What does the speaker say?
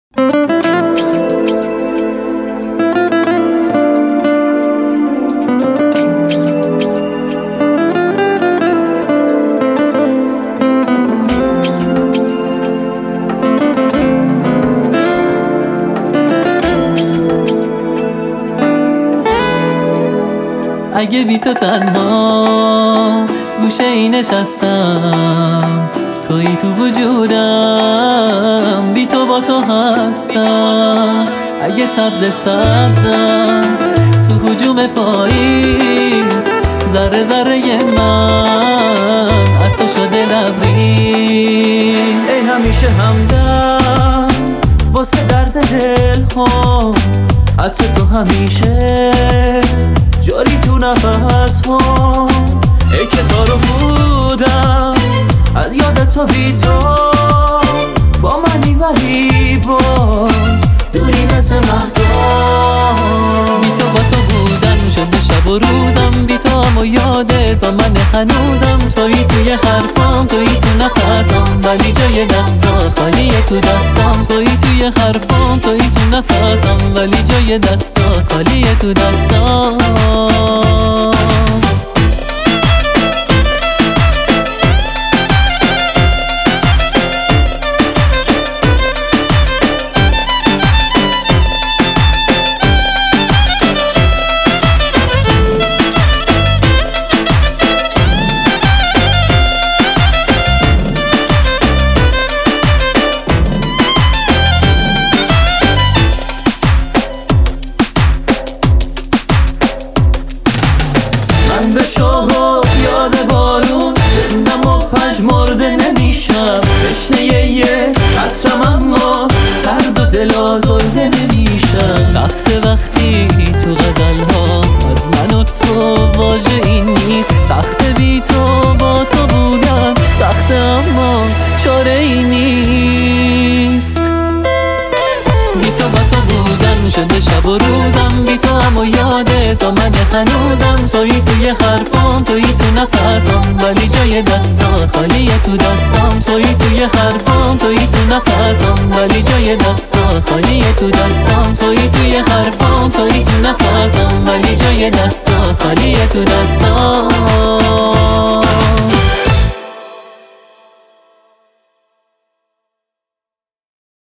اگه بی تو تنها گوشه ای نشستم، تویی تو وجودم، بی تو با تو هستم. اگه سبزم تو هجوم پاییز، ذره ذره من از تو شده لبریز. ای همیشه همدم واسه درد دل ها، عطر تو همیشه جاری تو نفس ها. ای که تا رو بودم از یادت تو بی تو با منی، ولی باز دوری مثل مهدام. بی تو با تو بودن شده شب و روزم، بی تو هم و یادت با من هنوزم. تویی توی حرفام، تویی تو نفسم، ولی جای دستات خالیه تو دستم. تویی توی حرفام، تویی تو نفسم، ولی جای دستات خالیه تو دستم. من به شوق یاد بارون جندم و پژمرده نمیشم، تشنه یه قطرم اما سرد و دل آزرده نمیشم. سخت وقتی تو غزل‌ها از من و تو واژه این نیست. سخت بی تو با تو بودن، سخت اما چاره ای نیست. بی تو با تو بودن شده شب و روزم، بی تو هم و یادت با من هنوزم. تویی توی حرفام، تویی تو نفسم، ولی جای دستات خالیه تو دستم. تویی توی حرفام، تویی تو نفسم، ولی جای دستات خالیه تو دستم. تویی توی حرفام، تویی تو نفسم، ولی جای دستات خالیه تو دستم.